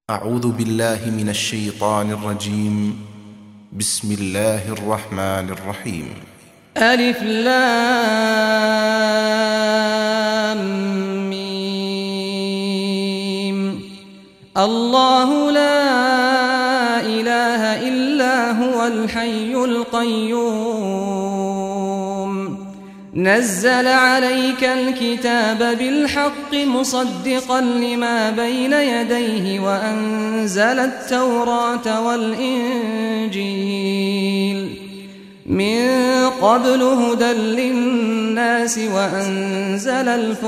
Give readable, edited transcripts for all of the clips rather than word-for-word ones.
أعوذ بالله من الشيطان الرجيم. بسم الله الرحمن الرحيم. ألف لام ميم. الله لا إله إلا هو الحي القيوم نزل عليك الكتاب بالحق مصدقا لما بين يديه وأنزل التوراة والإنجيل من قبل هدى للناس وأنزل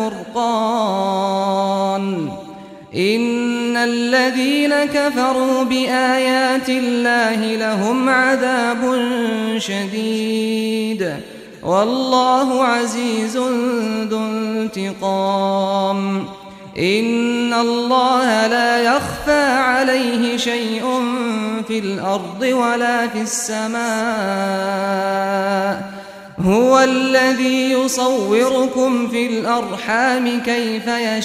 الفرقان إن الذين كفروا بآيات الله لهم عذاب شديد والله عزيز ذو انتقام. إن الله لا يخفى عليه شيء في الأرض ولا في السماء هو الذي يصوركم في الأرحام كيف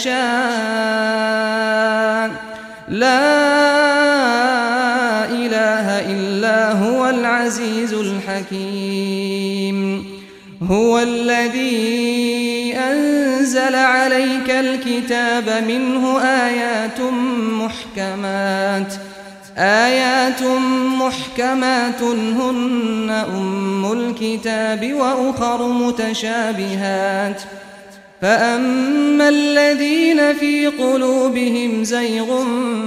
يشاء لا إله إلا هو العزيز الحكيم. هو الذي أنزل عليك الكتاب منه آيات محكمات هن أم الكتاب وأخر متشابهات فأما الذين في قلوبهم زيغ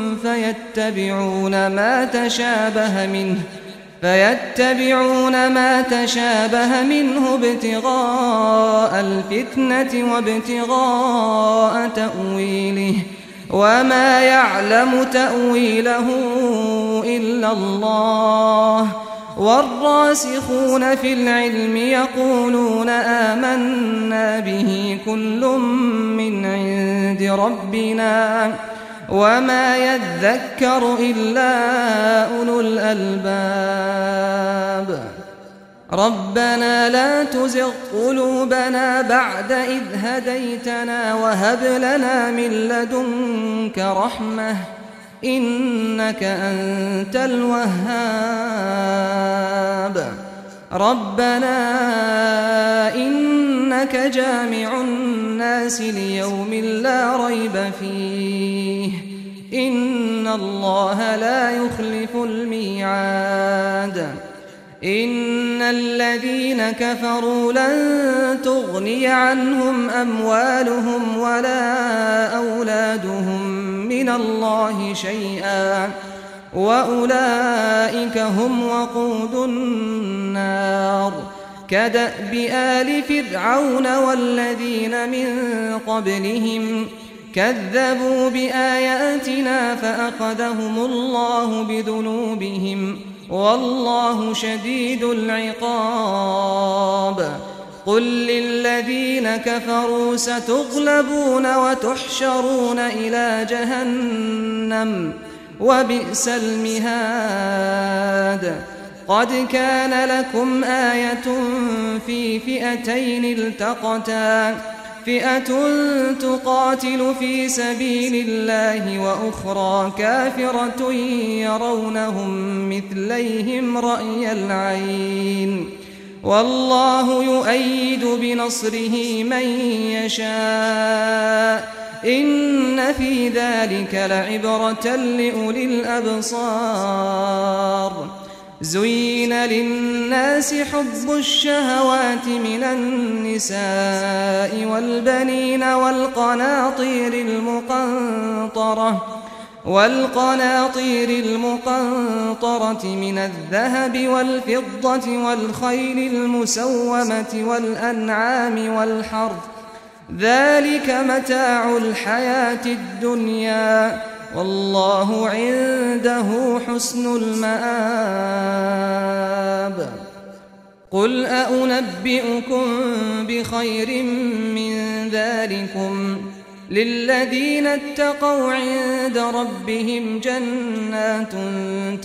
فيتبعون ما تشابه منه ابتغاء الفتنة وابتغاء تأويله وما يعلم تأويله إلا الله والراسخون في العلم يقولون آمنا به كل من عند ربنا وما يذكر إلا أولو الألباب. ربنا لا تزغ قلوبنا بعد إذ هديتنا وهب لنا من لدنك رحمة إنك أنت الوهاب. ربنا إنك جامع الناس ليوم لا ريب فيه إن الله لا يخلف الميعاد. إن الذين كفروا لن تغني عنهم أموالهم ولا أولادهم من الله شيئا وأولئك هم وقود النار. كدأب آل فرعون والذين من قبلهم كذبوا بآياتنا فأخذهم الله بذنوبهم والله شديد العقاب. قل للذين كفروا ستغلبون وتحشرون إلى جهنم وبئس المهاد. قد كان لكم آية في فئتين التقتا فئة تقاتل في سبيل الله وأخرى كافرة يرونهم مثليهم رأي العين والله يؤيد بنصره من يشاء إن في ذلك لعبرة لأولي الأبصار. زين للناس حب الشهوات من النساء والبنين والقناطير المقنطرة من الذهب والفضة والخيل المسومة والأنعام والحرث ذلك متاع الحياة الدنيا والله عنده حسن المآب. قل أنبئكم بخير من ذلكم للذين اتقوا عند ربهم جنات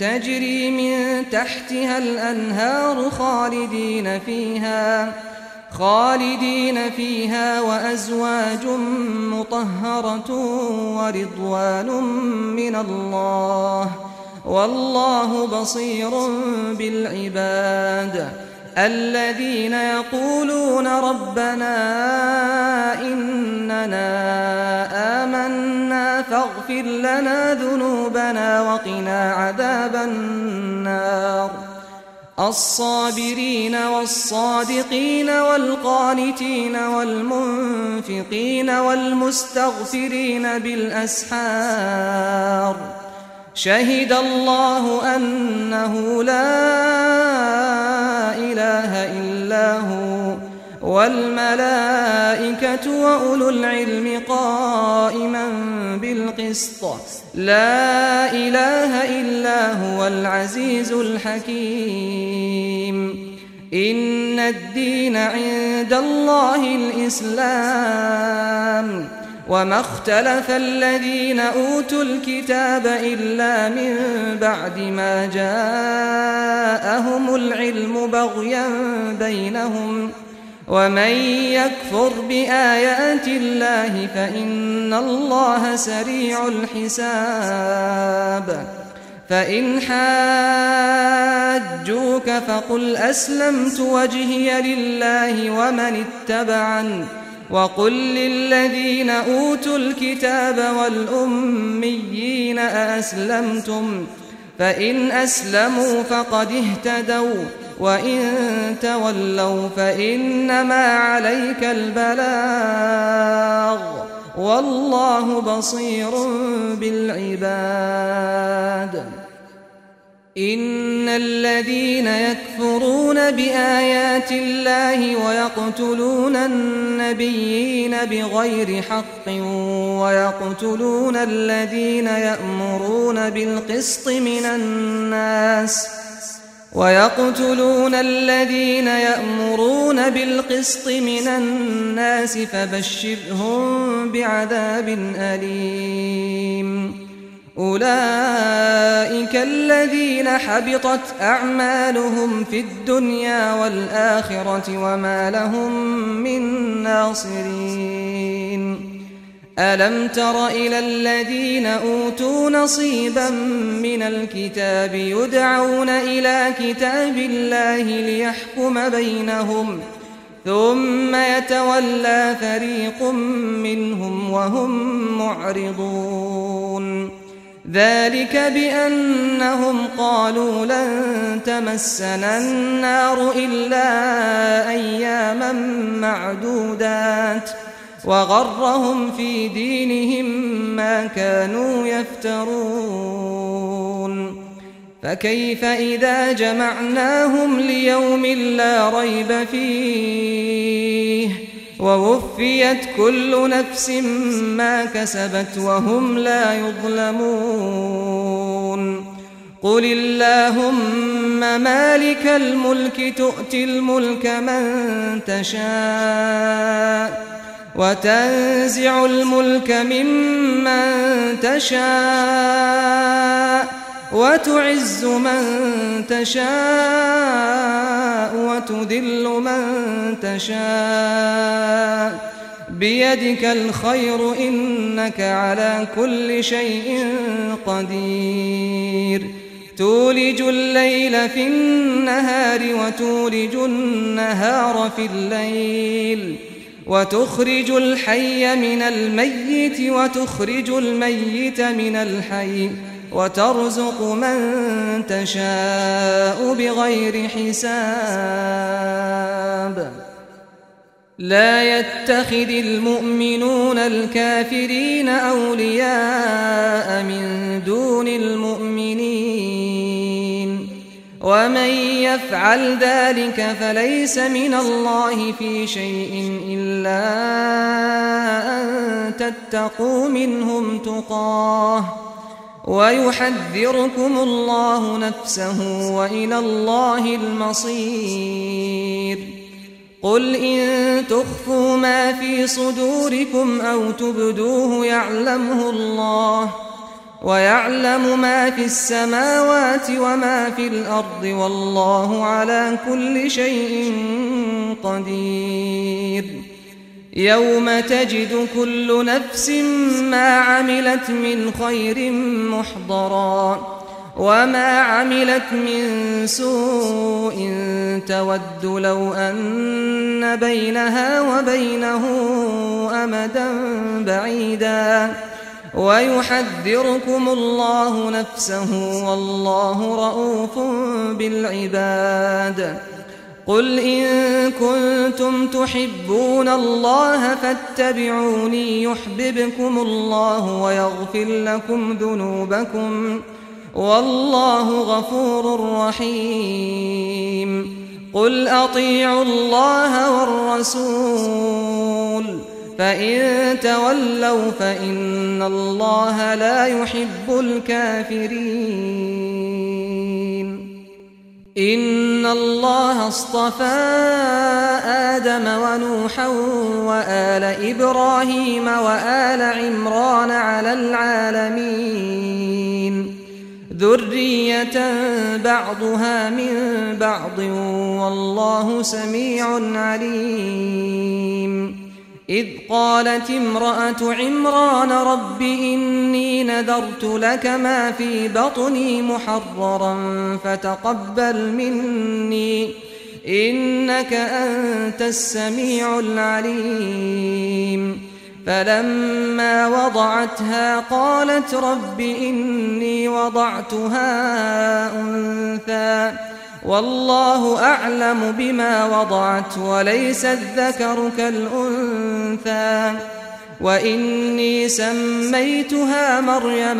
تجري من تحتها الأنهار خالدين فيها وأزواج مطهرة ورضوان من الله والله بصير بالعباد الذين يقولون ربنا إننا آمنا فاغفر لنا ذنوبنا وقنا عذاب النار الصابرين والصادقين والقانتين والمنفقين والمستغفرين بالأسحار شهد الله أنه لا إله إلا هو والملائكة وأولو العلم قائما بالقسط لا إله إلا هو العزيز الحكيم إن الدين عند الله الإسلام وما اختلف الذين أوتوا الكتاب إلا من بعد ما جاءهم العلم بغيا بينهم ومن يكفر بآيات الله فإن الله سريع الحساب فإن حاجوك فقل أسلمت وجهي لله ومن اتبعني وقل للذين أوتوا الكتاب والأميين أأسلمتم فإن أسلموا فقد اهتدوا وإن تولوا فإنما عليك البلاغ والله بصير بالعباد إن الذين يكفرون بآيات الله ويقتلون النبيين بغير حق ويقتلون الذين يأمرون بالقسط من الناس فبشرهم بعذاب أليم أولئك الذين حبطت أعمالهم في الدنيا والآخرة وما لهم من ناصرين ألم تر إلى الذين أوتوا نصيبا من الكتاب يدعون إلى كتاب الله ليحكم بينهم ثم يتولى فريق منهم وهم معرضون ذلك بأنهم قالوا لن تمسنا النار إلا أياما معدودات وغرهم في دينهم ما كانوا يفترون فكيف إذا جمعناهم ليوم لا ريب فيه ووفيت كل نفس ما كسبت وهم لا يظلمون قل اللهم مالك الملك تؤتي الملك من تشاء وتنزع الملك ممن تشاء وتعز من تشاء وتذل من تشاء بيدك الخير إنك على كل شيء قدير تولج الليل في النهار وتولج النهار في الليل وتخرج الحي من الميت وتخرج الميت من الحي وترزق من تشاء بغير حساب لا يتخذ المؤمنون الكافرين أولياء من دون المؤمنين ومن يفعل ذلك فليس من الله في شيء إلا أن تتقوا منهم تقاه ويحذركم الله نفسه وإلى الله المصير قل إن تخفوا ما في صدوركم أو تبدوه يعلمه الله ويعلم ما في السماوات وما في الأرض والله على كل شيء قدير يوم تجد كل نفس ما عملت من خير محضرا وما عملت من سوء تود لو أن بينها وبينه أمدا بعيدا ويحذركم الله نفسه والله رؤوف بالعباد قل إن كنتم تحبون الله فاتبعوني يحببكم الله ويغفر لكم ذنوبكم والله غفور رحيم قل أطيعوا الله والرسول فإن تولوا فإن الله لا يحب الكافرين إن الله اصطفى آدم ونوحا وآل إبراهيم وآل عمران على العالمين ذرية بعضها من بعض والله سميع عليم إذ قالت امرأة عمران رب إني نذرت لك ما في بطني محررا فتقبل مني إنك أنت السميع العليم فلما وضعتها قالت رب إني وضعتها أنثى والله أعلم بما وضعت وليس الذكر كالأنثى وإني سميتها مريم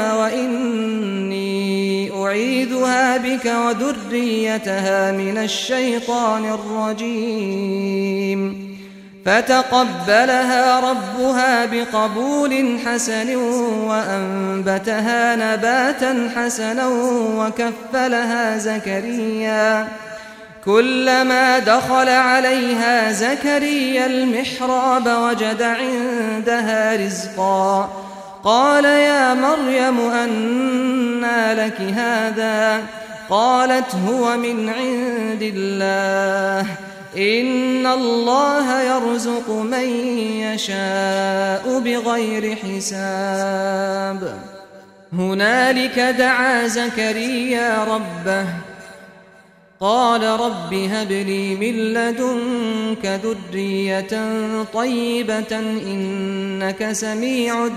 وإني أعيذها بك وذريتها من الشيطان الرجيم فتقبلها ربها بقبول حسن وأنبتها نباتا حسنا وكفلها زكريا كلما دخل عليها زكريا المحراب وجد عندها رزقا قال يا مريم أنى لك هذا قالت هو من عند الله إن الله يرزق من يشاء بغير حساب هنالك دعا زكريا ربه قال رب هب لي من لدنك ذرية طيبة إنك سميع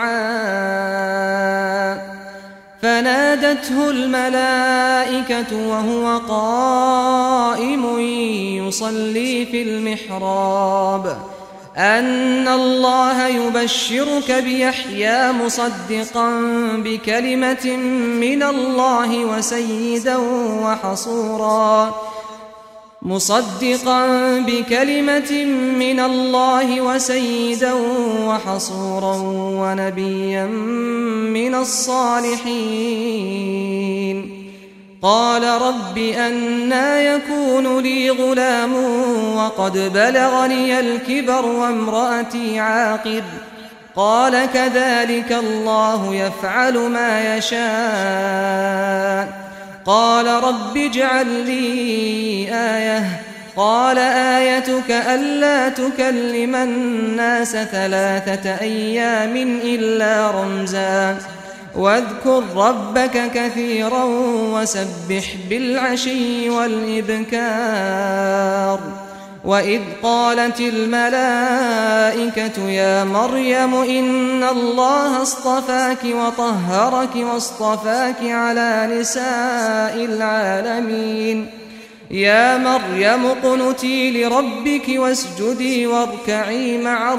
الدعاء فنادته الملائكة وهو قائم يصلي في المحراب أن الله يبشرك بيحيى مصدقا بكلمة من الله وسيدا وحصورا ونبيا من الصالحين قال رب أنى يكون لي غلام وقد بلغني الكبر وامرأتي عاقر قال كذلك الله يفعل ما يشاء قال رب اجعل لي آية قال آيتك ألا تكلم الناس 3 أيام إلا رمزا واذكر ربك كثيرا وسبح بالعشي والإبكار وإذ قالت الملائكة يا مريم إن الله اصطفاك وطهرك واصطفاك على نساء العالمين يا مريم اقنتي لربك واسجدي واركعي مع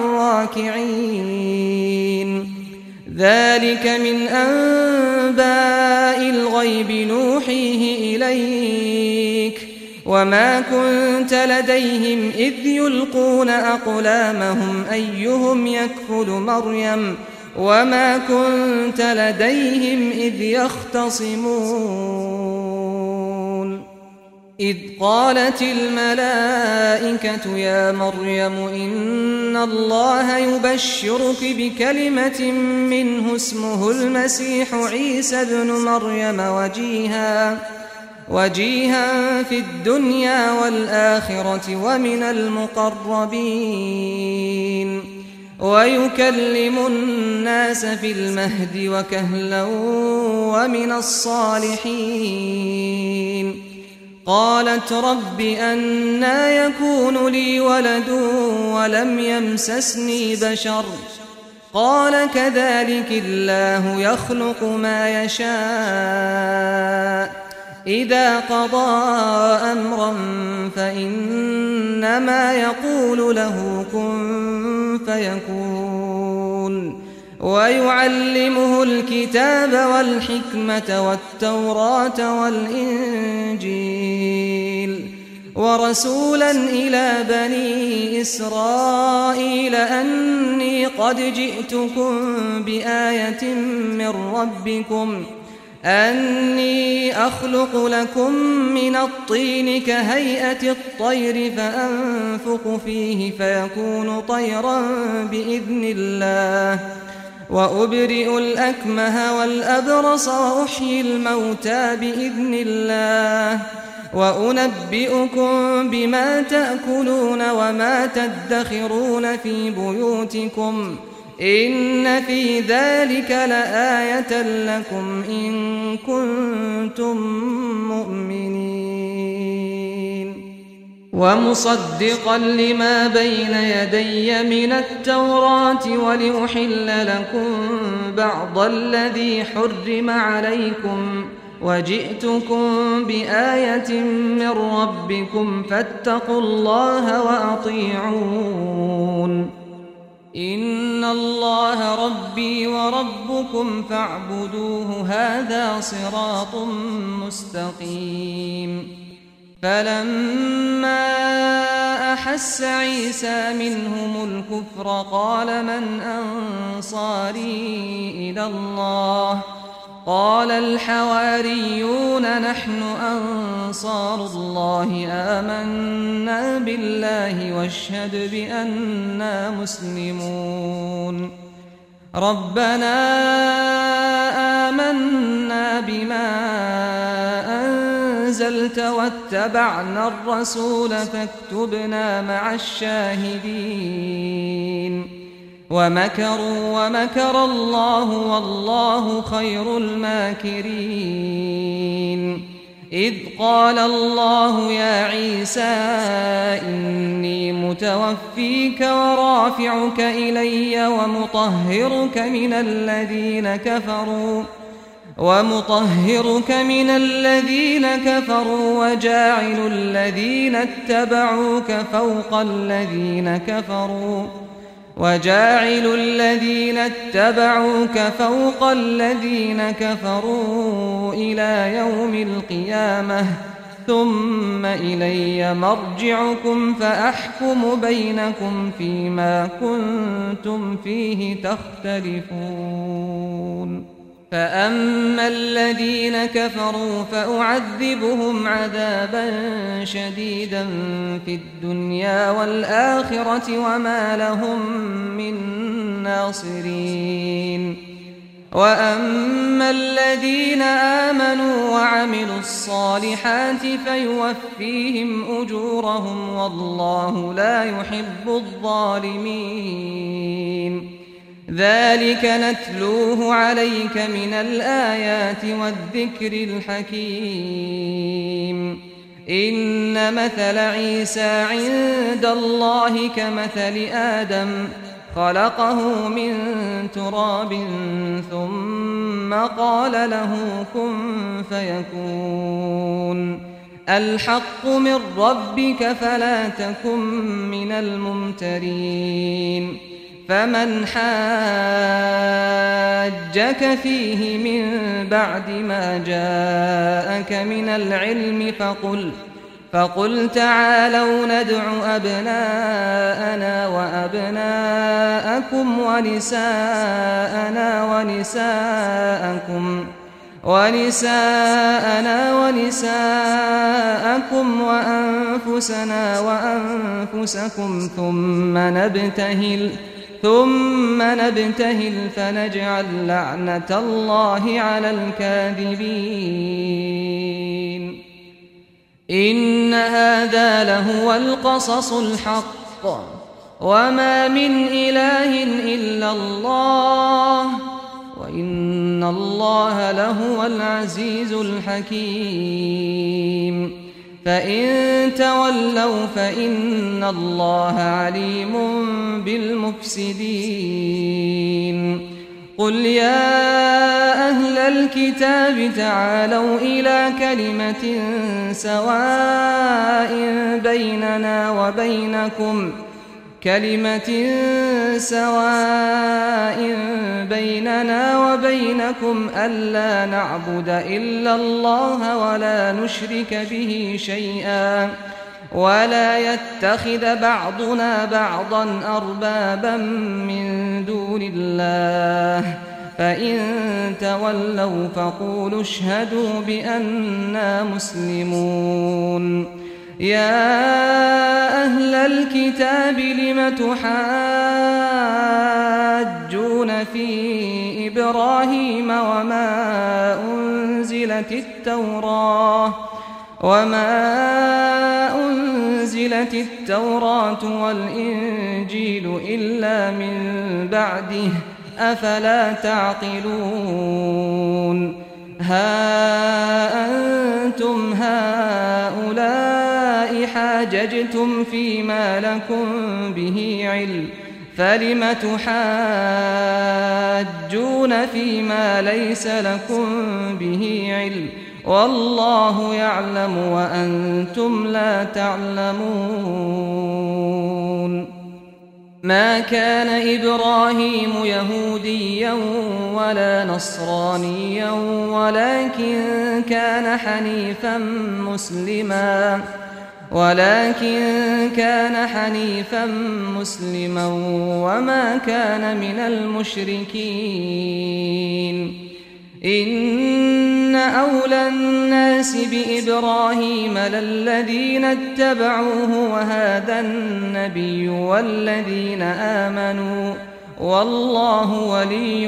الراكعين ذلك من أنباء الغيب نوحيه إليك وما كنت لديهم إذ يلقون أقلامهم أيهم يكفل مريم وما كنت لديهم إذ يختصمون إذ قالت الملائكة يا مريم إن الله يبشرك بكلمة منه اسمه المسيح عيسى ابن مريم وجيها في الدنيا والآخرة ومن المقربين ويكلم الناس في المهد وكهلا ومن الصالحين. قالت رب أنى يكون لي ولد ولم يمسسني بشر قال كذلك الله يخلق ما يشاء إذا قضى أمرا فإنما يقول له كن فيكون. ويعلمه الكتاب والحكمة والتوراة والإنجيل ورسولا إلى بني إسرائيل أني قد جئتكم بآية من ربكم أني أخلق لكم من الطين كهيئة الطير فأنفخ فيه فيكون طيرا بإذن الله وأبرئ الأكمه والأبرص وأحيي الموتى بإذن الله وأنبئكم بما تأكلون وما تدخرون في بيوتكم إن في ذلك لآية لكم إن كنتم مؤمنين. ومصدقا لما بين يدي من التوراة ولأحل لكم بعض الذي حرم عليكم وجئتكم بآية من ربكم فاتقوا الله وأطيعون. إن الله ربي وربكم فاعبدوه هذا صراط مستقيم. فلما أحس عيسى منهم الكفر قال من أنصاري إلى الله قال الحواريون نحن أنصار الله آمنا بالله واشهد بأننا مسلمون. ربنا آمنا بما أنزلت واتبعنا الرسول فاكتبنا مع الشاهدين. ومكروا ومكر الله والله خير الماكرين. إذ قال الله يا عيسى إني متوفيك ورافعك إلي ومطهرك من الذين كفروا وجاعل الذين اتبعوك فوق الذين كفروا إلى يوم القيامة ثم إلي مرجعكم فأحكم بينكم فيما كنتم فيه تختلفون. فأما الذين كفروا فأعذبهم عذابا شديدا في الدنيا والآخرة وما لهم من ناصرين. وأما الذين آمنوا وعملوا الصالحات فيوفيهم أجورهم والله لا يحب الظالمين. ذلك نتلوه عليك من الآيات والذكر الحكيم. إن مثل عيسى عند الله كمثل آدم خلقه من تراب ثم قال له كن فيكون. الحق من ربك فلا تكن من الممترين. فمن حاجك فيه من بعد ما جاءك من العلم فقل تعالوا ندع أبناءنا وأبناءكم ونساءنا ونساءنا ونساءكم وأنفسنا وأنفسكم ثم نبتهل فنجعل لعنة الله على الكاذبين إن هذا لهو القصص الحق وما من إله إلا الله وإن الله لهو العزيز الحكيم فإن تولوا فإن الله عليم بالمفسدين قل يا أهل الكتاب تعالوا إلى كلمة سواء بيننا وبينكم ألا نعبد إلا الله ولا نشرك به شيئا ولا يتخذ بعضنا بعضا أربابا من دون الله فإن تولوا فقولوا اشهدوا بأننا مسلمون يا أهل الكتاب لم تحاجون في إبراهيم وما أنزلت التوراة والإنجيل إلا من بعده أفلا تعقلون ها أنتم هؤلاء حاججتم فيما لكم به علم فلم تحاجون فيما ليس لكم به علم والله يعلم وأنتم لا تعلمون ما كان إبراهيم يهوديا ولا نصرانيا ولكن كان حنيفا مسلما وما كان من المشركين إن أولى الناس بإبراهيم للذين اتبعوه وهذا النبي والذين آمنوا والله ولي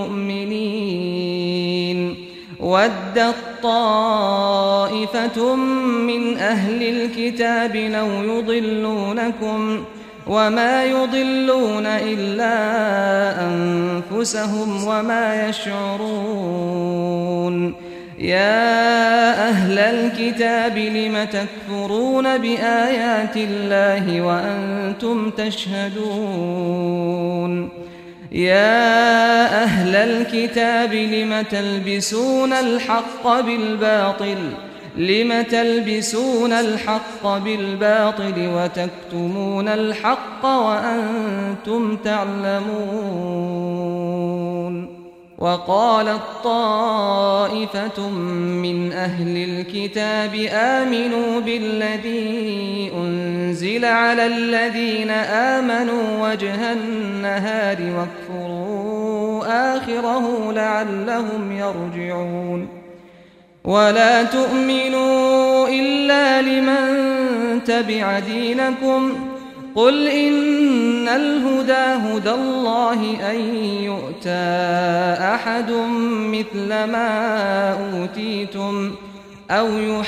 المؤمنين ودت طائفة من أهل الكتاب لو يضلونكم وما يضلون إلا أنفسهم وما يشعرون يا أهل الكتاب لم تكفرون بآيات الله وأنتم تشهدون يا أهل الكتاب لم تلبسون الحق بالباطل وتكتمون الحق وأنتم تعلمون وقالت طائفة من أهل الكتاب آمنوا بالذي أنزل على الذين آمنوا وجه النهار واكفروا آخره لعلهم يرجعون ولا تؤمنوا إلا لمن تبع دينكم قل إن الهدى هدى الله أن يؤتى أحد مثل ما أوتيتم أو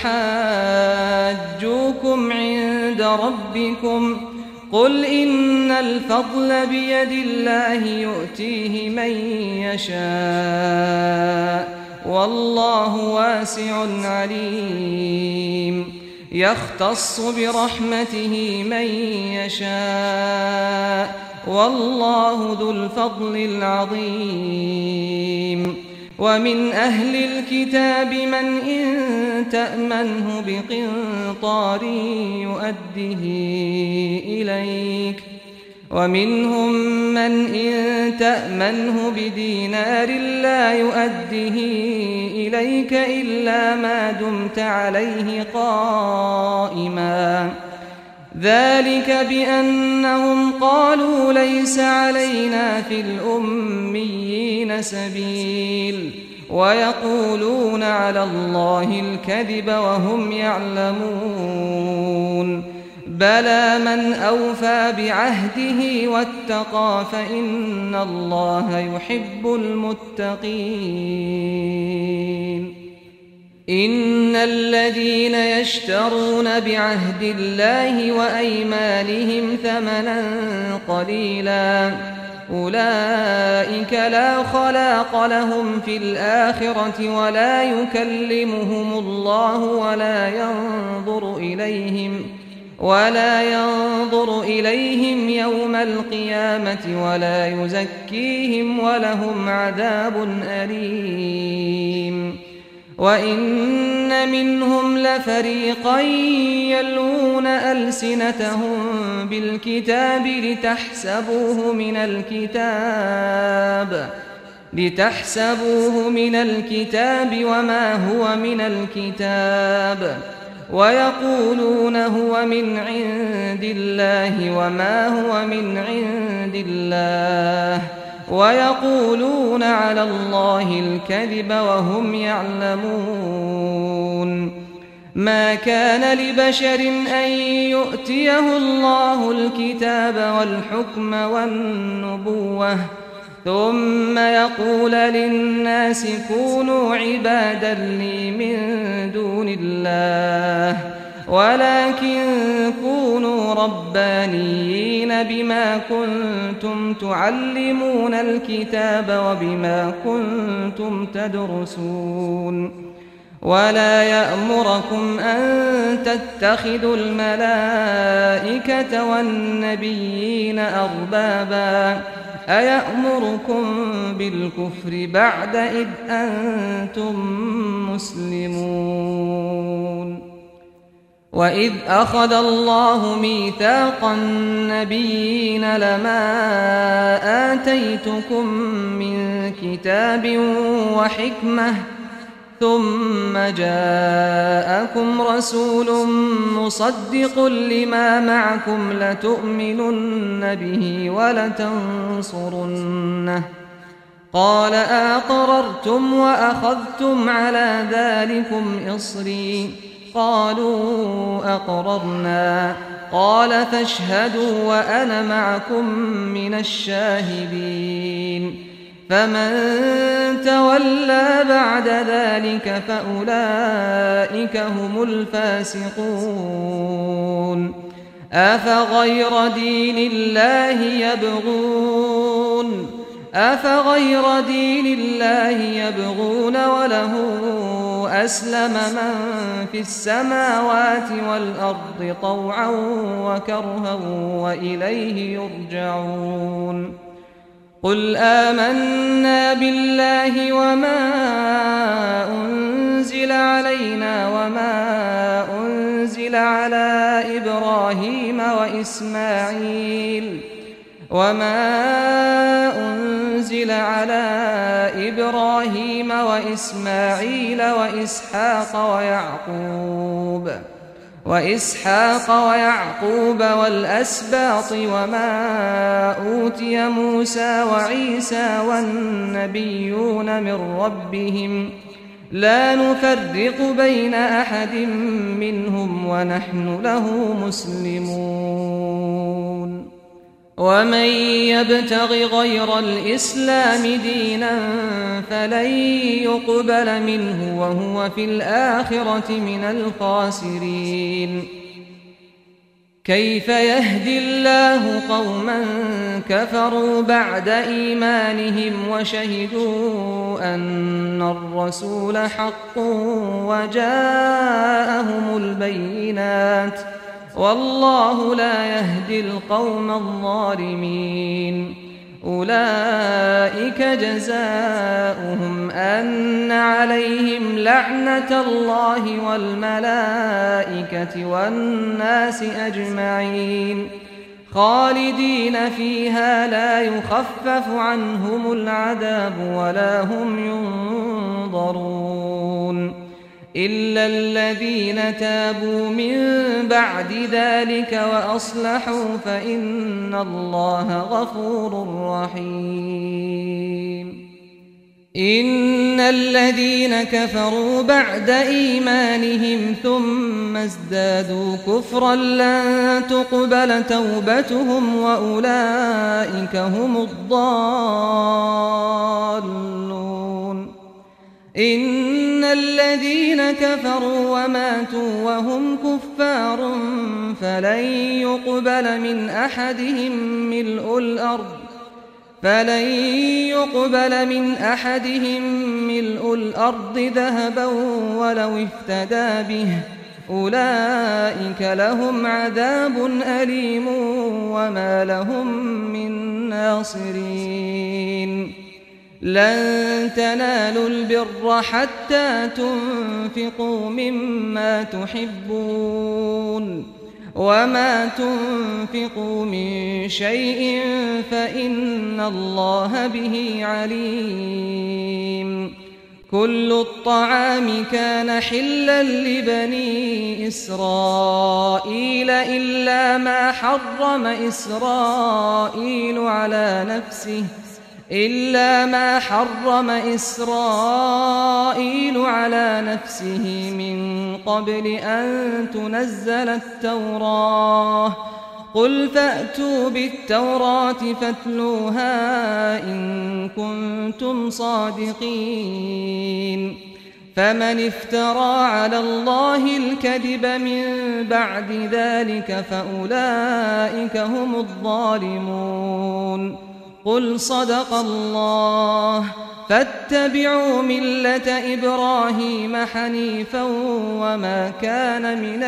يحاجوكم عند ربكم قل إن الفضل بيد الله يؤتيه من يشاء والله واسع عليم يختص برحمته من يشاء والله ذو الفضل العظيم ومن أهل الكتاب من إن تأمنه بقنطار يؤده إليك ومنهم من إن تأمنه بدينار لا يؤده إليك إلا ما دمت عليه قائما ذلك بأنهم قالوا ليس علينا في الأميين سبيل ويقولون على الله الكذب وهم يعلمون بلى من أوفى بعهده واتقى فإن الله يحب المتقين إن الذين يشترون بعهد الله وأيمانهم ثمنا قليلا أولئك لا خلاق لهم في الآخرة ولا يكلمهم الله ولا ينظر إليهم يوم القيامة ولا يزكيهم ولهم عذاب أليم وإن منهم لفريقا يلوون ألسنتهم بالكتاب لتحسبوه من الكتاب وما هو من الكتاب ويقولون هو من عند الله وما هو من عند الله ويقولون على الله الكذب وهم يعلمون ما كان لبشر أن يؤتيه الله الكتاب والحكم والنبوة ثم يقول للناس كونوا عبادا لي من دون الله ولكن كونوا ربانيين بما كنتم تعلمون الكتاب وبما كنتم تدرسون ولا يأمركم أن تتخذوا الملائكة والنبيين أربابا أيأمركم بالكفر بعد إذ أنتم مسلمون وإذ أخذ الله ميثاق النبيين لما آتيتكم من كتاب وحكمة ثم جاءكم رسول مصدق لما معكم لتؤمنن به ولتنصرنه قال أقررتم وأخذتم على ذلكم إصري قالوا أقررنا قال فاشهدوا وأنا معكم من الشاهدين فمن تولى بعد ذلك فأولئك هم الفاسقون أفغير دين الله يبغون وله أسلم من في السماوات والأرض طوعا وكرها وإليه يرجعون قل آمنا بالله وما أنزل علينا وما أنزل على إبراهيم وإسماعيل وإسحاق ويعقوب والأسباط وما أوتي موسى وعيسى والنبيون من ربهم لا نفرق بين أحد منهم ونحن له مسلمون ومن يبتغ غير الإسلام دينا فلن يقبل منه وهو في الآخرة من الخاسرين كيف يهدي الله قوما كفروا بعد إيمانهم وشهدوا أن الرسول حق وجاءهم البينات والله لا يهدي القوم الظالمين أولئك جزاؤهم أن عليهم لعنة الله والملائكة والناس أجمعين خالدين فيها لا يخفف عنهم العذاب ولا هم ينظرون إلا الذين تابوا من بعد ذلك وأصلحوا فإن الله غفور رحيم إن الذين كفروا بعد إيمانهم ثم ازدادوا كفرا لن تقبل توبتهم وأولئك هم الضالون إن الذين كفروا وماتوا وهم كفار فلن يقبل من أحدهم ملء الأرض ذهبا ولو افتدى به أولئك لهم عذاب أليم وما لهم من ناصرين لن تنالوا البر حتى تنفقوا مما تحبون وما تنفقوا من شيء فإن الله به عليم كل الطعام كان حلا لبني إسرائيل إلا ما حرم إسرائيل على نفسه من قبل أن تنزل التوراة قل فأتوا بالتوراة فاتلوها إن كنتم صادقين فمن افترى على الله الكذب من بعد ذلك فأولئك هم الظالمون قل صدق الله فاتبعوا ملة إبراهيم حنيفا وما كان من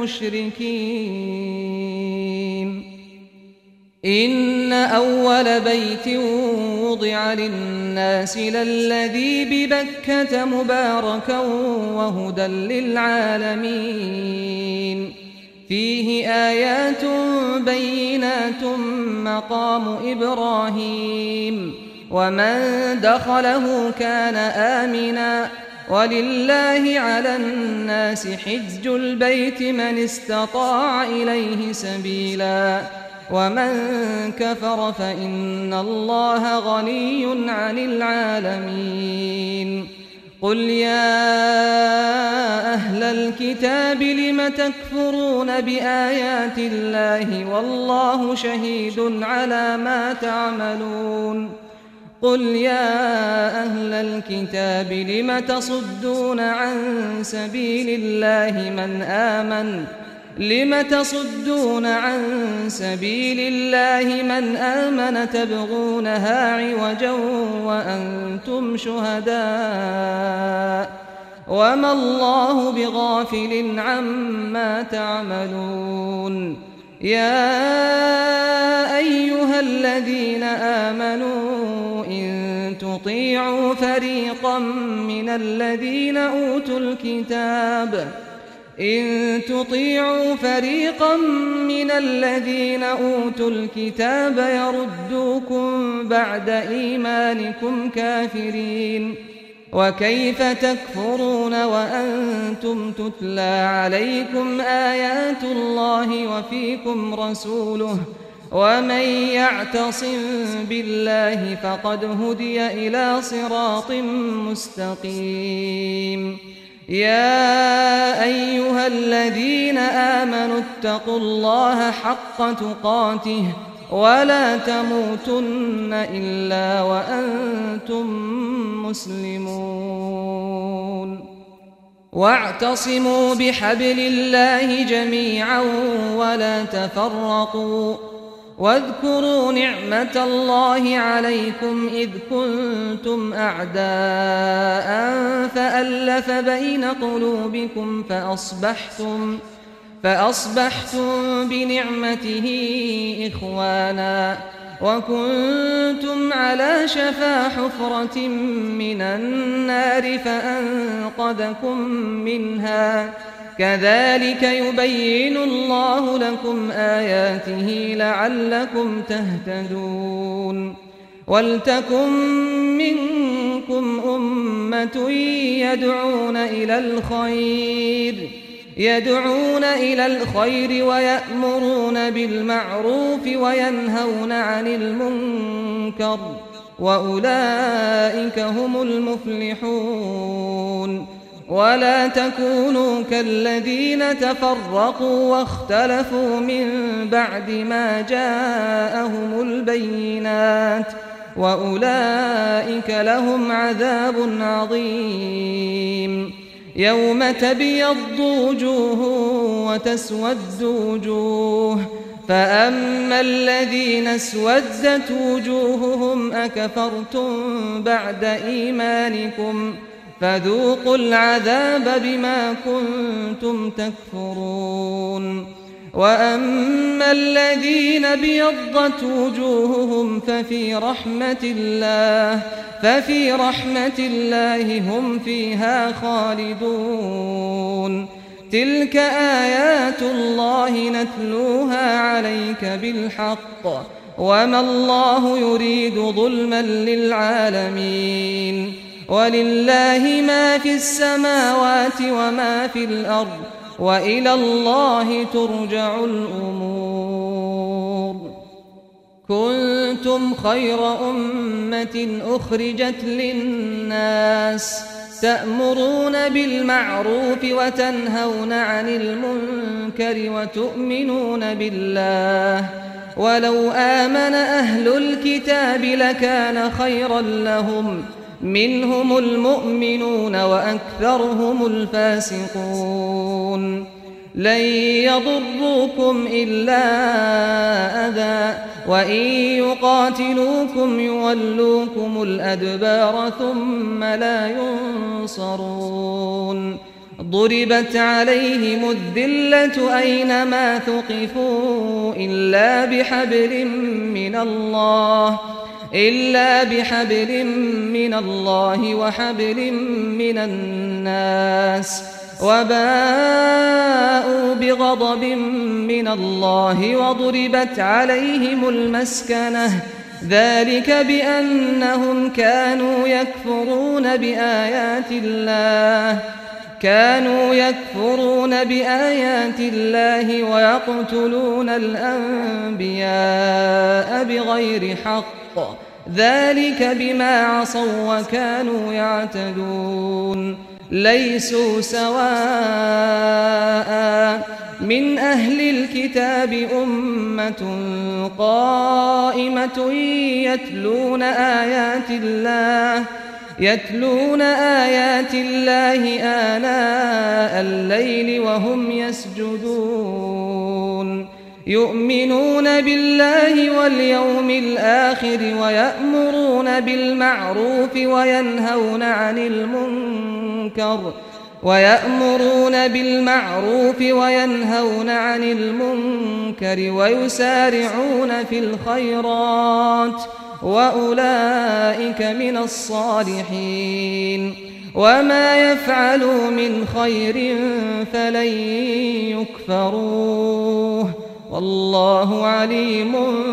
المشركين إن أول بيت وضع للناس للذي ببكة مباركا وهدى للعالمين فيه آيات بينات مقام إبراهيم ومن دخله كان آمنا ولله على الناس حج البيت من استطاع إليه سبيلا ومن كفر فإن الله غني عن العالمين قل يا أهل الكتاب لم تكفرون بآيات الله والله شهيد على ما تعملون قل يا أهل الكتاب لم تصدون عن سبيل الله من آمن تبغونها عوجا وأنتم شهداء وما الله بغافل عما تعملون يا أيها الذين آمنوا إن تطيعوا فريقا من الذين أوتوا الكتاب يردوكم بعد إيمانكم كافرين وكيف تكفرون وأنتم تتلى عليكم آيات الله وفيكم رسوله ومن يعتصم بالله فقد هدي إلى صراط مستقيم يا أيها الذين آمنوا اتقوا الله حق تقاته ولا تموتن إلا وأنتم مسلمون واعتصموا بحبل الله جميعا ولا تفرقوا واذكروا نعمة الله عليكم إذ كنتم أعداء فألف بين قلوبكم فأصبحتم بنعمته إخوانا وكنتم على شفا حفرة من النار فأنقذكم منها كذلك يبين الله لكم آياته لعلكم تهتدون ولتكن منكم أمة يدعون إلى الخير ويأمرون بالمعروف وينهون عن المنكر وأولئك هم المفلحون. ولا تكونوا كالذين تفرقوا واختلفوا من بعد ما جاءهم البينات، وأولئك لهم عذاب عظيم. يوم تبيض وجوه وتسود وجوه، فأما الذين اسودت وجوههم أكفرتم بعد إيمانكم فذوقوا العذاب بما كنتم تكفرون. وأما الذين ابيضت وجوههم ففي رحمة الله هم فيها خالدون. تلك آيات الله نتلوها عليك بالحق، وما الله يريد ظلما للعالمين. ولله ما في السماوات وما في الأرض، وإلى الله ترجع الأمور. كنتم خير أمة أخرجت للناس تأمرون بالمعروف وتنهون عن المنكر وتؤمنون بالله. ولو آمن أهل الكتاب لكان خيرا لهم، منهم المؤمنون وأكثرهم الفاسقون. لن يضروكم إلا أذى، وإن يقاتلوكم يولوكم الأدبار ثم لا ينصرون. ضربت عليهم الذلة أينما ثقفوا إلا بحبل من الله وحبل من الناس، وباءوا بغضب من الله وضربت عليهم المسكنة، ذلك بأنهم كانوا يكفرون بآيات الله ويقتلون الأنبياء بغير حق، ذلك بما عصوا وكانوا يعتدون. ليسوا سواء من أهل الكتاب أمة قائمة يتلون آيات الله آناء الليل وهم يسجدون، يؤمنون بالله واليوم الآخر ويأمرون بالمعروف وينهون عن المنكر ويسارعون في الخيرات، وأولئك من الصالحين. وما يفعلوا من خير فلن يكفروه، والله عليم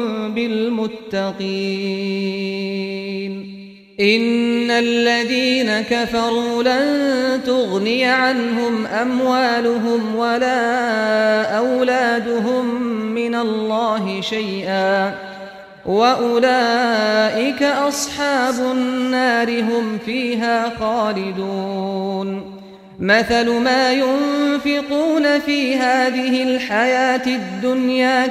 بالمتقين. إن الذين كفروا لن تغني عنهم أموالهم ولا أولادهم من الله شيئا، وأولئك أصحاب النار هم فيها خالدون. مثل ما ينفقون في هذه الحياة الدنيا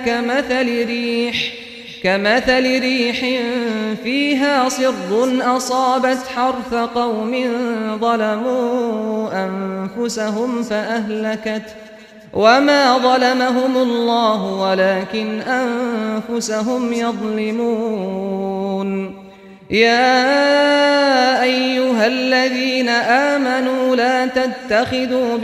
كمثل ريح فيها صر أصابت حرث قوم ظلموا أنفسهم فأهلكت، وما ظلمهم الله ولكن أنفسهم يظلمون. يا أيها الذين آمنوا لا تتخذوا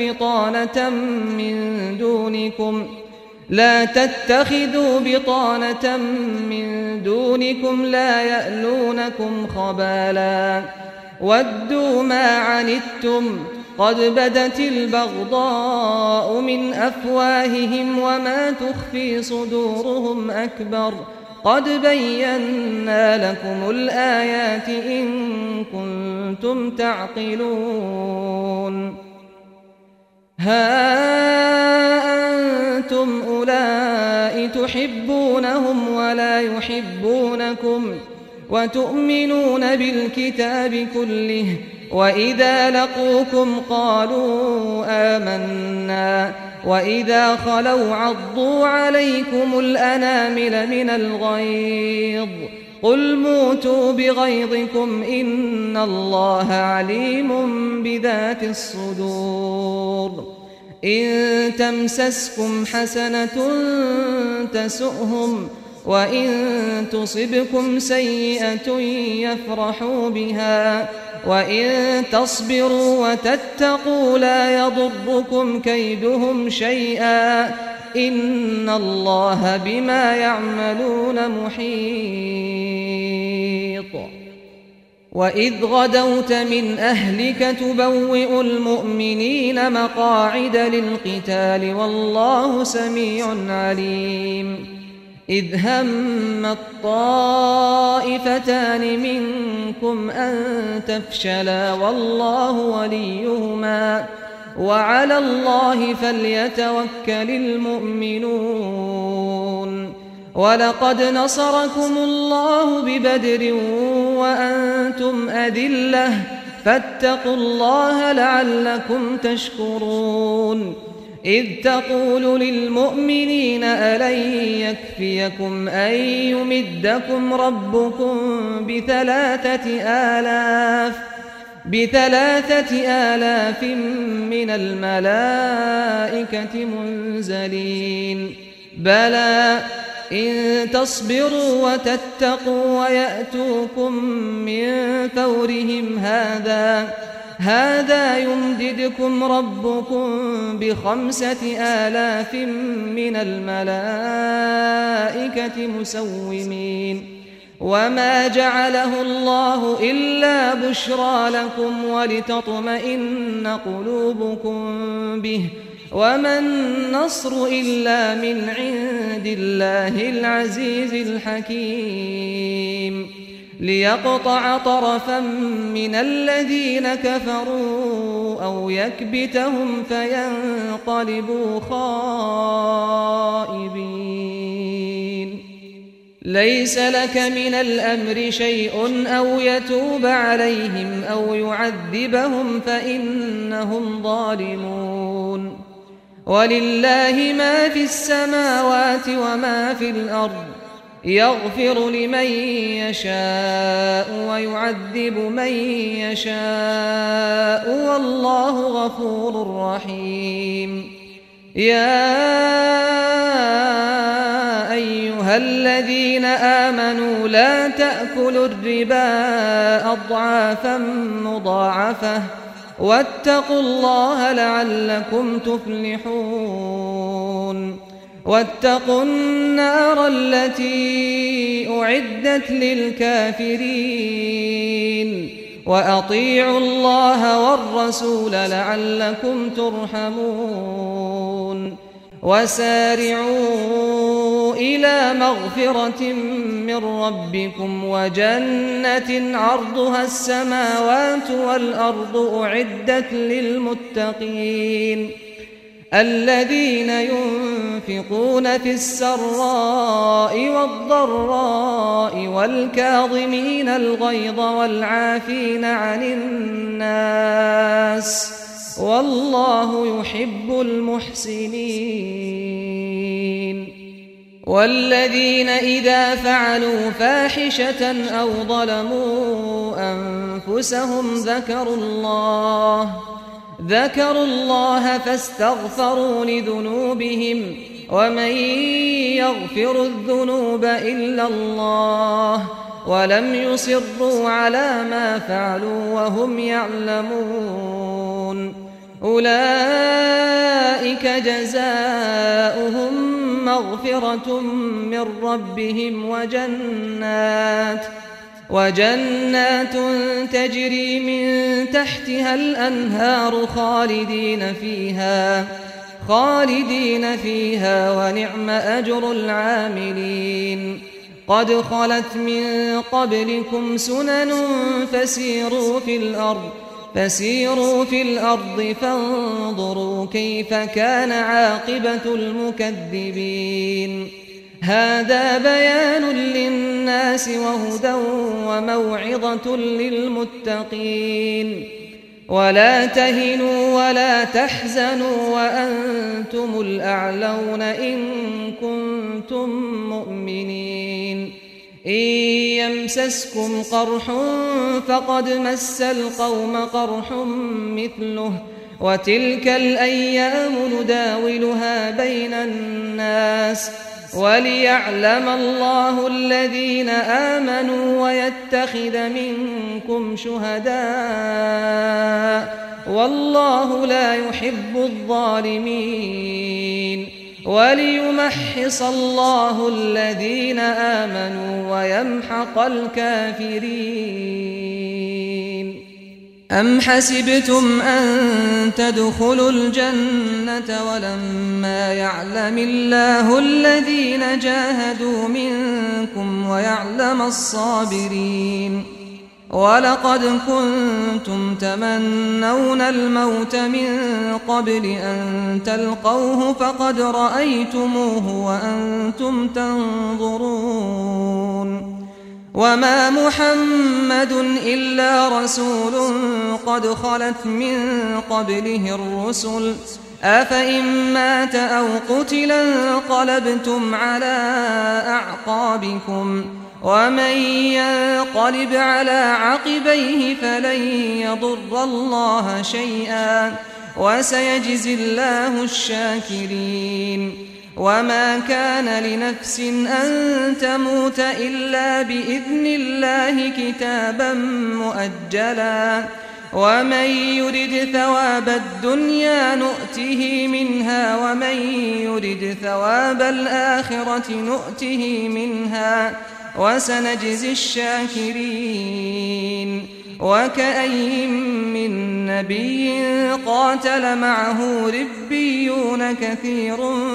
بطانة من دونكم لا يألونكم خبالا ودوا ما عنتم قد بدت البغضاء من أفواههم وما تخفي صدورهم أكبر قد بينا لكم الآيات إن كنتم تعقلون. ها أنتم أولئك تحبونهم ولا يحبونكم وتؤمنون بالكتاب كله، وإذا لقوكم قالوا آمنا، وإذا خلوا عضوا عليكم الأنامل من الغيظ، قل موتوا بغيظكم إن الله عليم بذات الصدور. إن تمسسكم حسنة تسؤهم، وإن تصبكم سيئة يفرحوا بها، وإن تصبروا وتتقوا لا يضركم كيدهم شيئا، إن الله بما يعملون محيط. وإذ غدوت من أهلك تبوئ المؤمنين مقاعد للقتال والله سميع عليم. إذ هم الطائفتان منكم أن تفشلا والله وليهما وعلى الله فليتوكل المؤمنون. ولقد نصركم الله ببدر وأنتم أذلة فاتقوا الله لعلكم تشكرون. إذ تقول للمؤمنين ألن يكفيكم أن يمدكم ربكم ب3,000 من الملائكة منزلين؟ بلى إن تصبروا وتتقوا ويأتوكم من فورهم هذا يمددكم ربكم ب5,000 من الملائكة مسومين. وما جعله الله إلا بشرى لكم ولتطمئن قلوبكم به، وما النصر إلا من عند الله العزيز الحكيم. ليقطع طرفا من الذين كفروا أو يكبتهم فينقلبوا خائبين. ليس لك من الأمر شيء أو يتوب عليهم أو يعذبهم فإنهم ظالمون. ولله ما في السماوات وما في الأرض، يغفر لمن يشاء ويعذب من يشاء والله غفور رحيم. يا أيها الذين آمنوا لا تأكلوا الربا أضعافا مضاعفة واتقوا الله لعلكم تفلحون. واتقوا النار التي أعدت للكافرين وأطيعوا الله والرسول لعلكم ترحمون. وسارعوا إلى مغفرة من ربكم وجنة عرضها السماوات والأرض أعدت للمتقين الذين ينفقون في السراء والضراء والكاظمين الغيظ والعافين عن الناس والله يحب المحسنين. والذين إذا فعلوا فاحشة أو ظلموا أنفسهم ذكروا الله فاستغفروا لذنوبهم ومن يغفر الذنوب إلا الله ولم يصروا على ما فعلوا وهم يعلمون. أولئك جزاؤهم مغفرة من ربهم وجنات تجري من تحتها الأنهار خالدين فيها ونعم أجر العاملين. قد خلت من قبلكم سنن فسيروا في الأرض فانظروا كيف كان عاقبة المكذبين. هذا بيان للناس وهدى وموعظة للمتقين ولا تهنوا ولا تحزنوا وأنتم الأعلون إن كنتم مؤمنين إن يمسسكم قرح فقد مس القوم قرح مثله وتلك الأيام نداولها بين الناس وليعلم الله الذين آمنوا ويتخذ منكم شهداء والله لا يحب الظالمين وليمحص الله الذين آمنوا ويمحق الكافرين أم حسبتم أن تدخلوا الجنة ولما يعلم الله الذين جاهدوا منكم ويعلم الصابرين ولقد كنتم تمنون الموت من قبل أن تلقوه فقد رأيتموه وأنتم تنظرون وما محمد إلا رسول قد خلت من قبله الرسل أفإن مات أو قتلا انقلبتم على أعقابكم ومن ينقلب على عقبيه فلن يضر الله شيئا وسيجزي الله الشاكرين وما كان لنفس أن تموت إلا بإذن الله كتابا مؤجلا ومن يرد ثواب الدنيا نؤته منها ومن يرد ثواب الآخرة نؤته منها وسنجزي الشاكرين وكأي من نبي قاتل معه ربيون كثير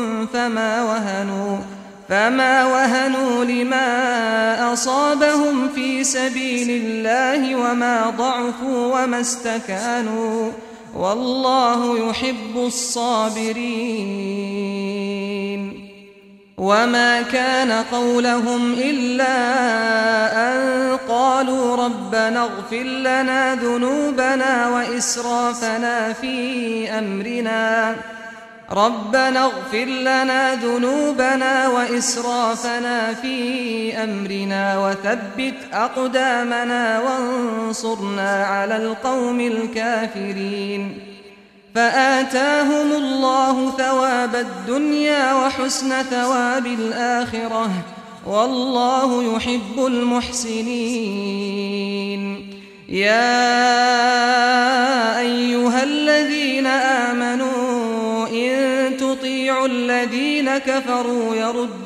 فما وهنوا لما أصابهم في سبيل الله وما ضعفوا وما استكانوا والله يحب الصابرين وما كان قولهم إلا أن قالوا ربنا اغفر لنا ذنوبنا وإسرافنا في أمرنا وثبت أقدامنا وانصرنا على القوم الكافرين فآتاهم الله ثواب الدنيا وحسن ثواب الآخرة والله يحب المحسنين يا أيها الذين آمنوا إن تطيعوا الذين كفروا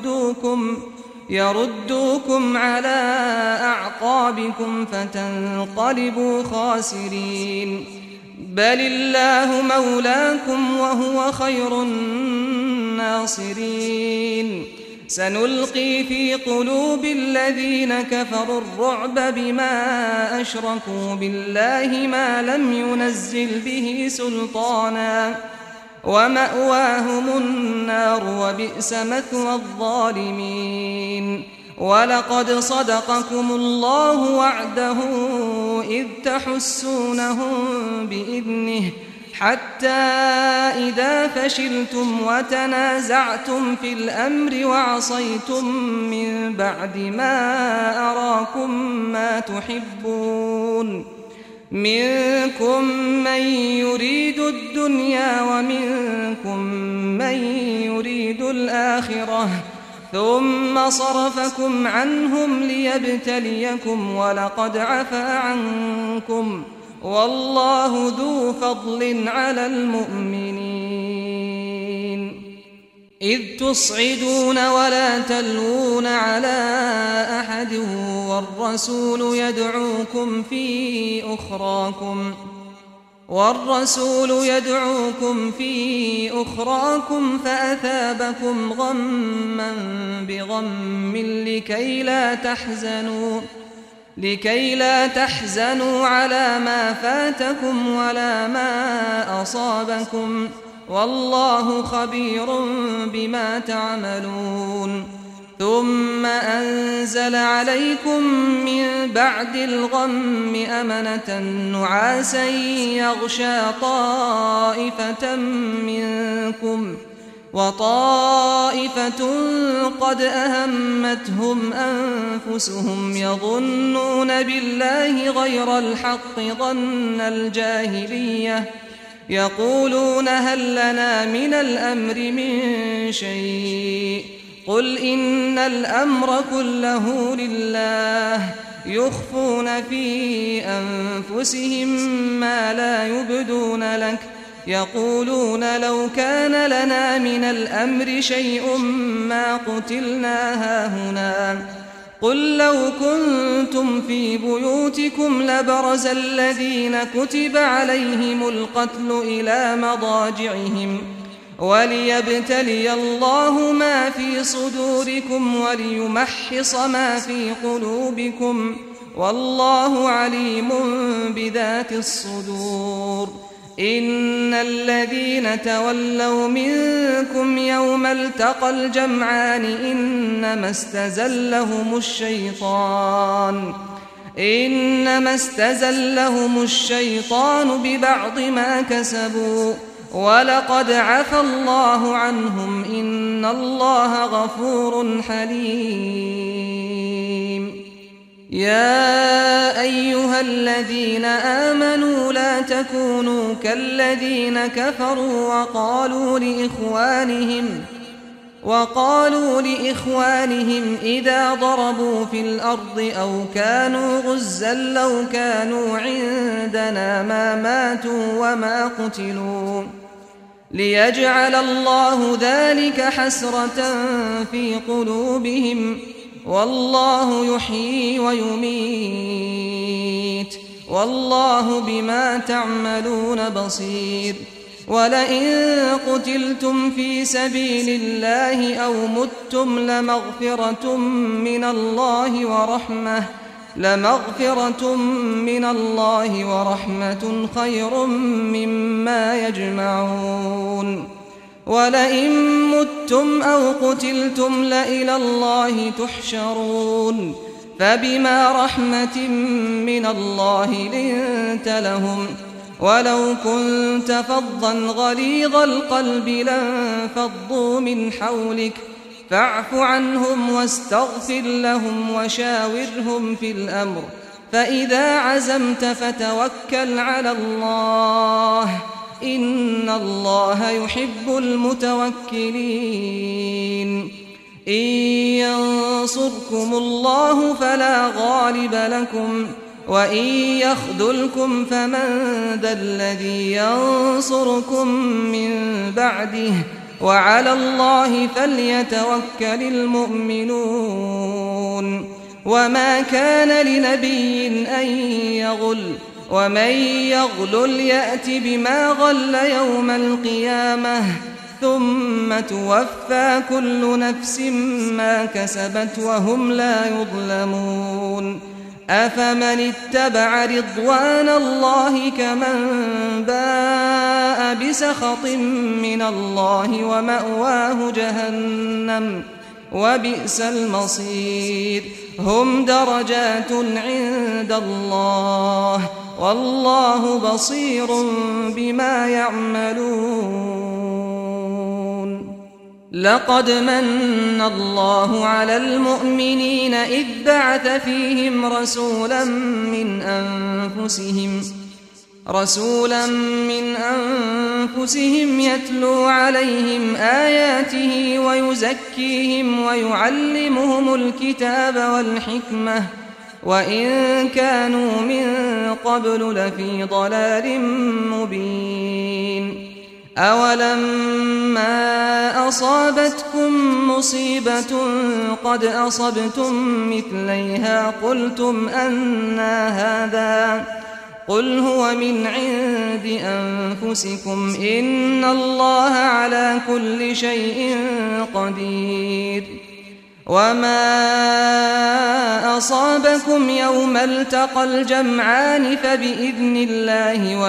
يردوكم على أعقابكم فتنقلبوا خاسرين بل الله مولاكم وهو خير الناصرين سنلقي في قلوب الذين كفروا الرعب بما أشركوا بالله ما لم ينزل به سلطانا ومأواهم النار وبئس مثوى الظالمين ولقد صدقكم الله وعده إذ تحسونهم بإذنه حتى إذا فشلتم وتنازعتم في الأمر وعصيتم من بعد ما أراكم ما تحبون منكم من يريد الدنيا ومنكم من يريد الآخرة ثم صرفكم عنهم ليبتليكم ولقد عفا عنكم والله ذو فضل على المؤمنين إذ تصعدون ولا تلوون على أحد والرسول يدعوكم في أخراكم فأثابكم غما بغم لكي لا تحزنوا على ما فاتكم ولا ما أصابكم والله خبير بما تعملون ثم أنزل عليكم من بعد الغم أمنة نعاسا يغشى طائفة منكم وطائفة قد أهمتهم أنفسهم يظنون بالله غير الحق ظن الجاهلية يقولون هل لنا من الأمر من شيء قل إن الأمر كله لله يخفون في أنفسهم ما لا يبدون لك يقولون لو كان لنا من الأمر شيء ما قتلنا هاهنا قل لو كنتم في بيوتكم لبرز الذين كتب عليهم القتل إلى مضاجعهم وليبتلي الله ما في صدوركم وليمحص ما في قلوبكم والله عليم بذات الصدور إن الذين تولوا منكم يوم التقى الجمعان إنما استزلهم الشيطان ببعض ما كسبوا ولقد عفى الله عنهم إن الله غفور حليم يا أيها الذين آمنوا لا تكونوا كالذين كفروا وقالوا لإخوانهم إذا ضربوا في الأرض أو كانوا غزا لو كانوا عندنا ما ماتوا وما قتلوا ليجعل الله ذلك حسرة في قلوبهم والله يحيي ويميت والله بما تعملون بصير ولئن قتلتم في سبيل الله أو متم لمغفرة من الله ورحمة خير مما يجمعون ولئن متم أو قتلتم لإلى الله تحشرون فبما رحمة من الله لنت لهم ولو كنت فظا غليظ القلب لانفضوا من حولك فاعف عنهم واستغفر لهم وشاورهم في الأمر فإذا عزمت فتوكل على الله إن الله يحب المتوكلين إن ينصركم الله فلا غالب لكم وإن يخذلكم فمن ذا الذي ينصركم من بعده وعلى الله فليتوكل المؤمنون وما كان لنبي أن يغل ومن يغلل يأت بما غل يوم القيامة ثم توفى كل نفس ما كسبت وهم لا يظلمون أفمن اتبع رضوان الله كمن باء بسخط من الله ومأواه جهنم وبئس المصير هم درجات عند الله والله بصير بما يعملون لقد من الله على المؤمنين إذ بعث فيهم رسولا من أنفسهم يتلو عليهم آياته ويزكيهم ويعلمهم الكتاب والحكمة وإن كانوا من قبل لفي ضلال مبين أولما أصابتكم مصيبة قد أصبتم مثليها قلتم أنى هذا قل هو من عند أنفسكم إن الله على كل شيء قدير وما أصابكم يوم التقى الجمعان فبإذن الله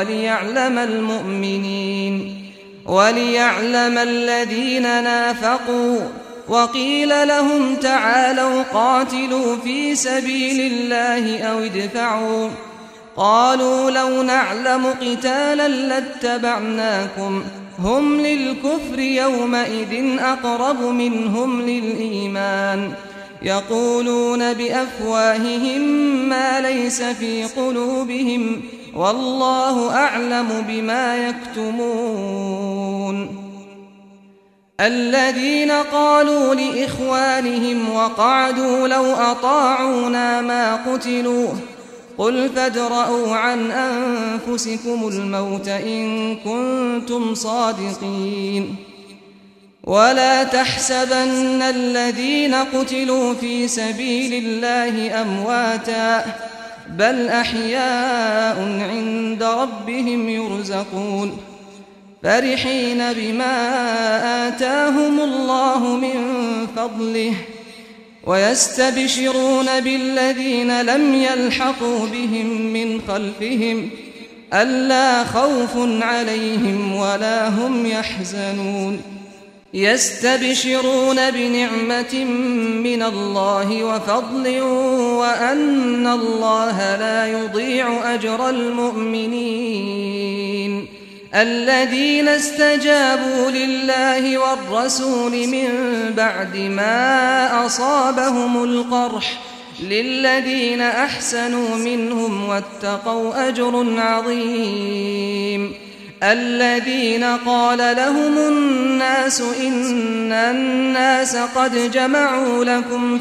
وليعلم الذين نافقوا وقيل لهم تعالوا قاتلوا في سبيل الله أو ادفعوا قالوا لو نعلم قتالا لاتبعناكم هم للكفر يومئذ أقرب منهم للإيمان يقولون بأفواههم ما ليس في قلوبهم والله أعلم بما يكتمون الذين قالوا لإخوانهم وقعدوا لو أطاعونا ما قتلوا قل فادرءوا عن أنفسكم الموت إن كنتم صادقين ولا تحسبن الذين قتلوا في سبيل الله أمواتا بل أحياء عند ربهم يرزقون فرحين بما آتاهم الله من فضله ويستبشرون بالذين لم يلحقوا بهم من خلفهم ألا خوف عليهم ولا هم يحزنون يستبشرون بنعمة من الله وفضل وأن الله لا يضيع أجر المؤمنين الذين استجابوا لله والرسول من بعد ما أصابهم القرح للذين أحسنوا منهم واتقوا أجر عظيم الذين قال لهم الناس إن الناس قد جمعوا لكم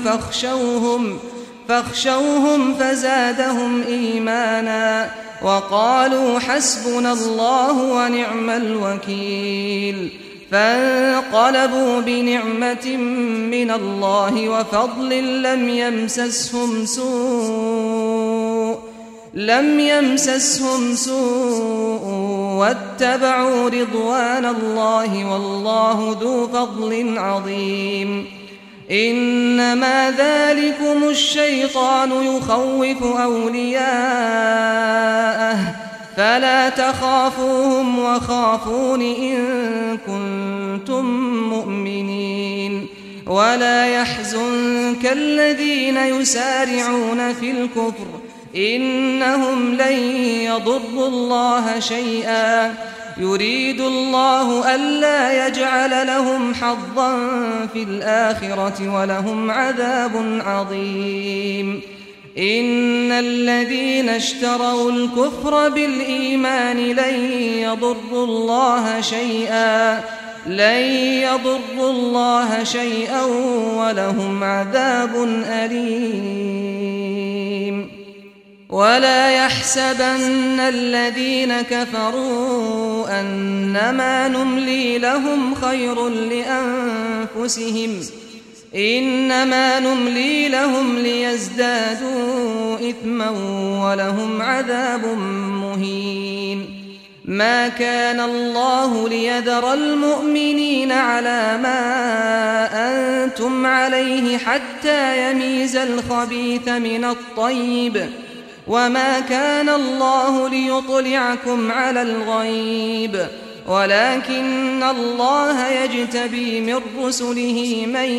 فاخشوهم فزادهم إيمانا وقالوا حسبنا الله ونعم الوكيل فانقلبوا بنعمة من الله وفضل لم يمسسهم سوء واتبعوا رضوان الله والله ذو فضل عظيم إنما ذلكم الشيطان يخوف أولياءه فلا تخافوهم وخافون إن كنتم مؤمنين ولا يحزنك الذين يسارعون في الكفر إنهم لن يضروا الله شيئا يريد الله ألا يجعل لهم حظا في الآخرة ولهم عذاب عظيم إن الذين اشتروا الكفر بالإيمان لن يضروا الله شيئا ولهم عذاب أليم ولا يحسبن الذين كفروا أنما نملي لهم خير لأنفسهم إنما نملي لهم ليزدادوا إثما ولهم عذاب مهين ما كان الله ليذر المؤمنين على ما أنتم عليه حتى يميز الخبيث من الطيب وما كان الله ليطلعكم على الغيب ولكن الله يجتبي من رسله من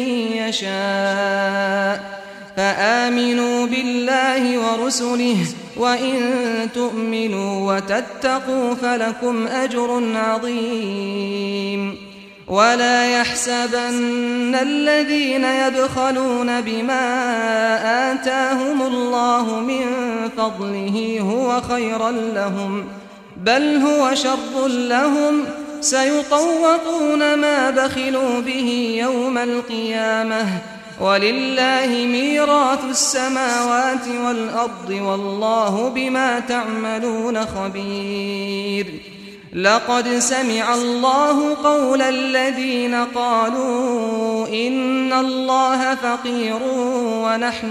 يشاء فآمنوا بالله ورسله وإن تؤمنوا وتتقوا فلكم أجر عظيم ولا يحسبن الذين يبخلون بما آتاهم الله من فضله هو خيرا لهم بل هو شر لهم سيطوقون ما بخلوا به يوم القيامة ولله ميراث السماوات والأرض والله بما تعملون خبير لقد سمع الله قول الذين قالوا إن الله فقير ونحن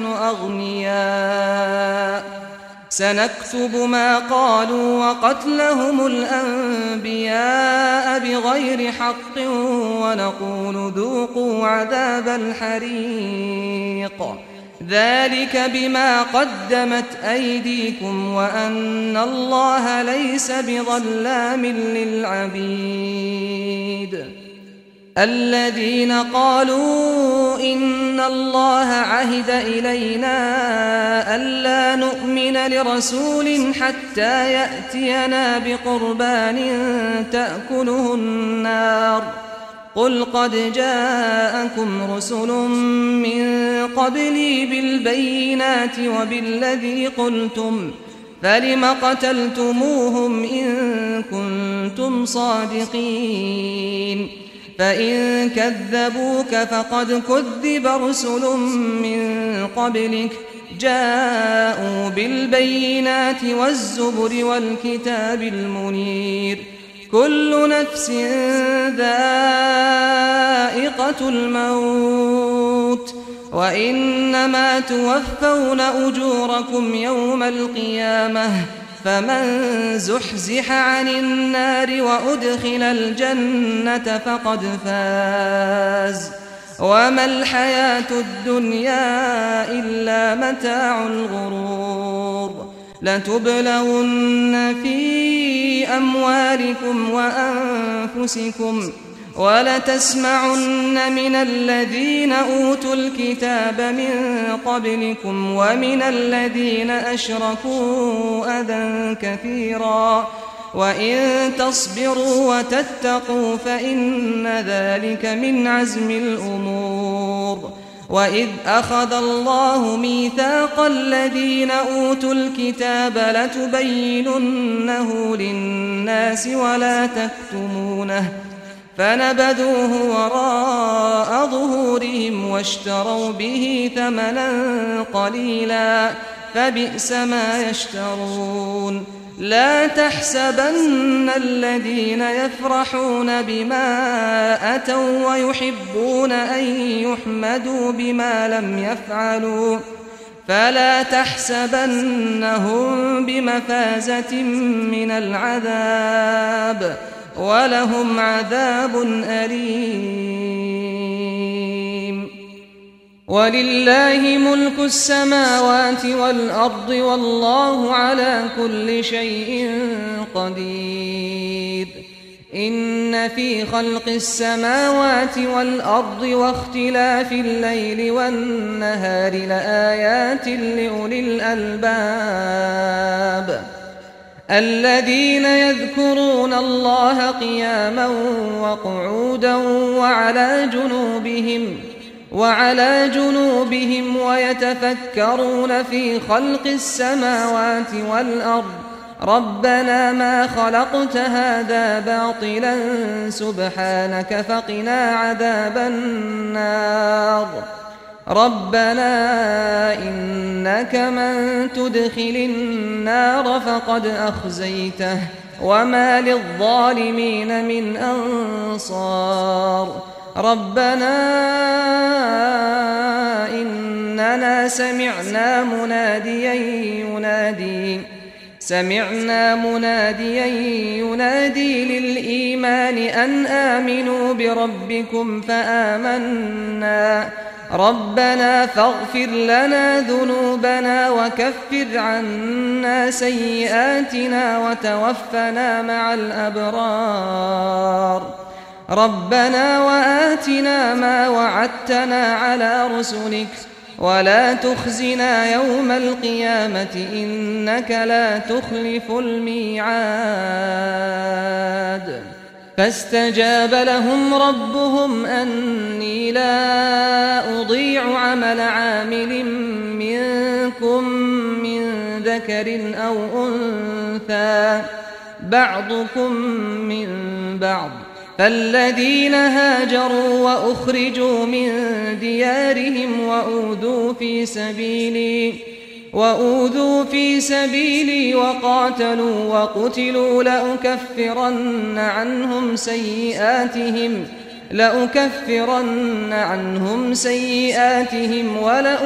أغنياء سنكتب ما قالوا وقتلهم الأنبياء بغير حق ونقول ذوقوا عذاب الحريق ذلك بما قدمت أيديكم وأن الله ليس بظلام للعبيد الذين قالوا إن الله عهد إلينا ألا نؤمن لرسول حتى يأتينا بقربان تأكله النار قل قد جاءكم رسل من قبلي بالبينات وبالذي قلتم فلم قتلتموهم إن كنتم صادقين فإن كذبوك فقد كذب رسل من قبلك جاءوا بالبينات والزبر والكتاب المنير كل نفس ذائقة الموت وإنما توفون أجوركم يوم القيامة فمن زحزح عن النار وأدخل الجنة فقد فاز وما الحياة الدنيا إلا متاع الغرور لتبلون في أموالكم وأنفسكم ولتسمعن من الذين أوتوا الكتاب من قبلكم ومن الذين أشركوا أذى كثيرا وإن تصبروا وتتقوا فإن ذلك من عزم الأمور وإذ أخذ الله ميثاق الذين أوتوا الكتاب لتبيننه للناس ولا تكتمونه فنبذوه وراء ظهورهم واشتروا به ثمنا قليلا فبئس ما يشترون لا تحسبن الذين يفرحون بما أتوا ويحبون أن يحمدوا بما لم يفعلوا فلا تحسبنهم بمفازة من العذاب ولهم عذاب أليم ولله ملك السماوات والأرض والله على كل شيء قدير إن في خلق السماوات والأرض واختلاف الليل والنهار لآيات لأولي الألباب الذين يذكرون الله قياما وقعودا وعلى جنوبهم ويتفكرون في خلق السماوات والأرض ربنا ما خلقت هذا باطلا سبحانك فقنا عذاب النار ربنا إنك من تدخل النار فقد أخزيته وما للظالمين من أنصار ربنا إننا سمعنا مناديا ينادي للإيمان أن آمنوا بربكم فآمنا ربنا فاغفر لنا ذنوبنا وكفر عنا سيئاتنا وتوفنا مع الأبرار ربنا وآتنا ما وعدتنا على رسلك ولا تخزنا يوم القيامة إنك لا تخلف الميعاد فاستجاب لهم ربهم أني لا أضيع عمل عامل منكم من ذكر أو أنثى بعضكم من بعض فالذين هاجروا وأخرجوا من ديارهم وأوذوا في سبيلي وقاتلوا وقتلوا لأكفرن عنهم سيئاتهم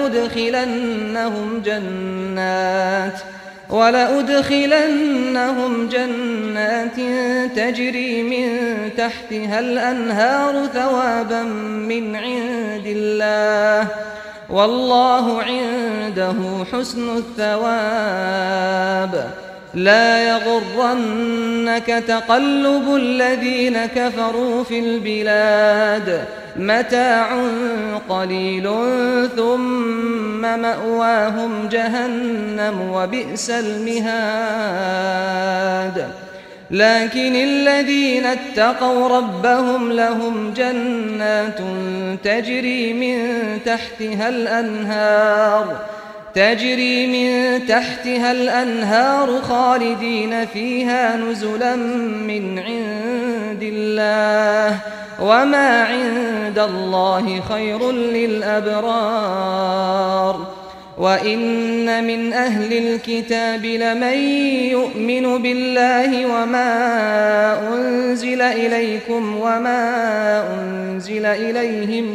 ولأدخلنهم جنات تجري من تحتها الأنهار ثوابا من عند الله والله عنده حسن الثواب لا يغرنك تقلب الذين كفروا في البلاد متاع قليل ثم مأواهم جهنم وبئس المهاد لكن الذين اتقوا ربهم لهم جنات تجري من تحتها الأنهار خالدين فيها نزلا من عند الله وما عند الله خير للأبرار وإن من أهل الكتاب لمن يؤمن بالله وما أنزل إليكم وما أنزل إليهم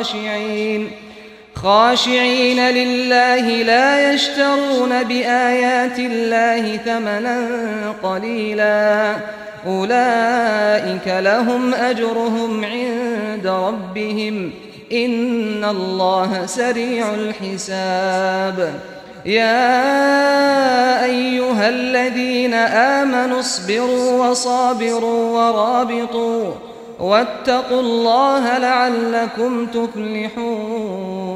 خاشعين لله لا يشترون بآيات الله ثمنا قليلا أولئك لهم أجرهم عند ربهم إن الله سريع الحساب يا أيها الذين آمنوا اصبروا وصابروا ورابطوا واتقوا الله لعلكم تفلحون